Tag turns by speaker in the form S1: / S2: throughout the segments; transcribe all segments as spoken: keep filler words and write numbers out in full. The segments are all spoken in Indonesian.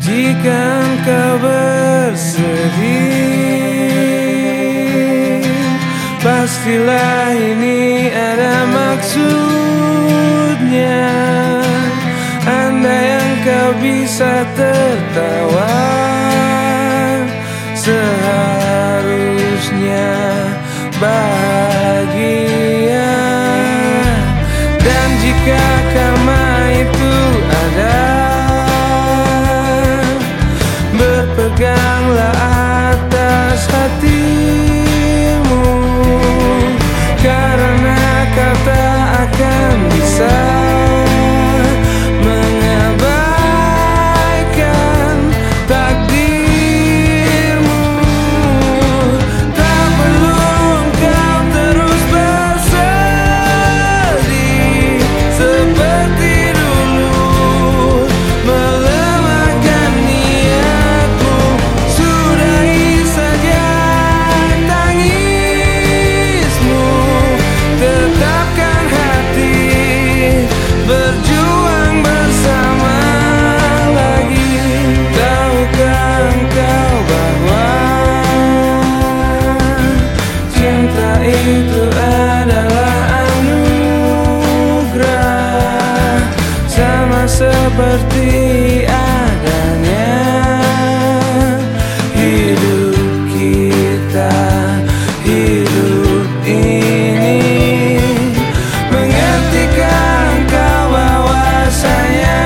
S1: Jika engkau bersedih, pastilah ini ada maksudnya. Andai engkau bisa tertawa, seharusnya bahagia. Dan jika karma itu ada, berpeganglah atas hatimu, karena kau tak akan bisa mengabaikan takdirmu. Tak perlu engkau terus bersedih seperti dulu, melemahkan niatmu. Sudahi saja tangismu, tetapkan hati, berjuang bersama lagi. Tahukah engkau bahwa cinta itu adalah anugerah, sama seperti adanya hidup kita, hidup ini. Mengertikah engkau bahwasanya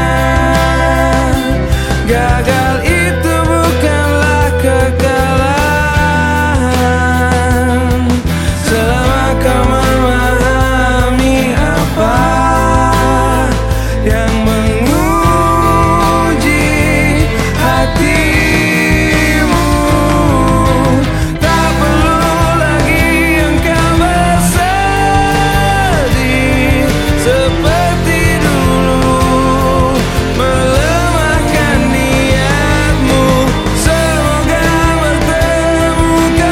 S1: gagal itu bukanlah kekalahan, selama kau memahami apa yang menguji hatimu. Tak perlu lagi engkau bersedih seperti dulu, melemahkan niatmu. Semoga bertemu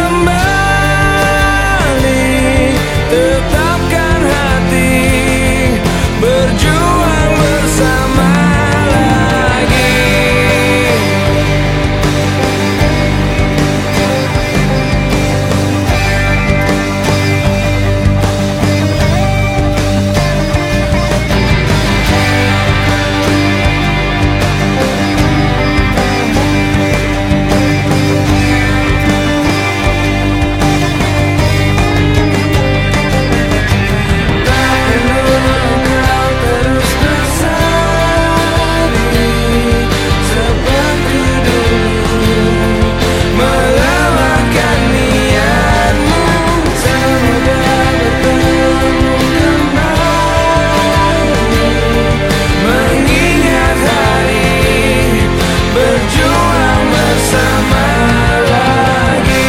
S1: kembali, tetapkan hati, berjuang bersama lagi. Tak perlu engkau terus bersedih seperti dulu, melelahkan niatmu. Semoga bertemu kembali, mengingat hari, berjuang bersama lagi.